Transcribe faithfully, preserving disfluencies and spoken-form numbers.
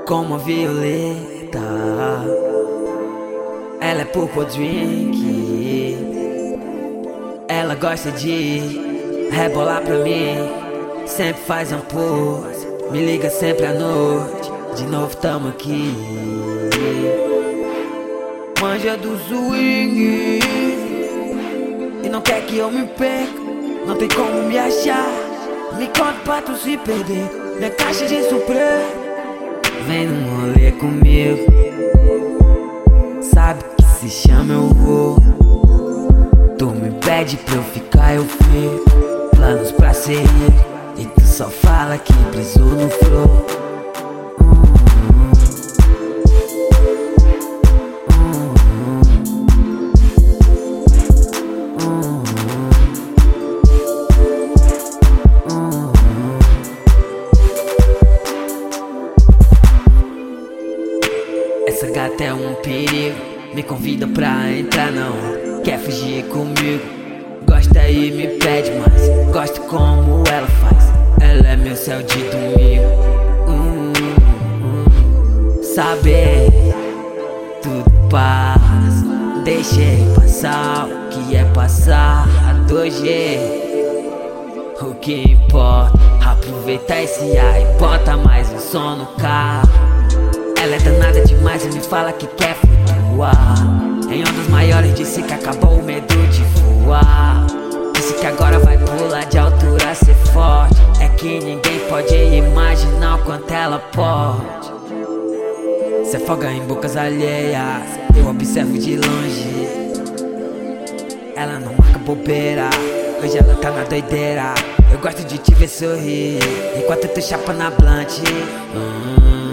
como a violeta. Ela é purple drink. Ela gosta de rebolar pra mim. Sempre faz um pose, me liga sempre à noite. De novo tamo aqui. Manja do swing e não quer que eu me perca. Não tem como me achar. Me conta pra tu se perder. Minha caixa de surpresa. Vem no rolê comigo. Sabe que se chama eu vou. Tu me pede pra eu ficar, eu fico. Planos pra ser rico e tu só fala que brisou no flow. Essa gata é um perigo, me convida pra entrar não. Quer fugir comigo, gosta e me pede mais. Gosto como ela faz, ela é meu céu de domingo. hum, hum. Saber, tudo passa. Deixei passar o que é passar a dois G. O que importa, aproveitar esse ar e bota mais um som no carro. Ela é danada demais e me fala que quer flutuar. Em ondas maiores disse que acabou o medo de voar. Disse que agora vai pular de altura, ser forte. É que ninguém pode imaginar o quanto ela pode. Se afoga em bocas alheias, eu observo de longe. Ela não marca bobeira, hoje ela tá na doideira. Eu gosto de te ver sorrir enquanto tu chapa na blunt. hum.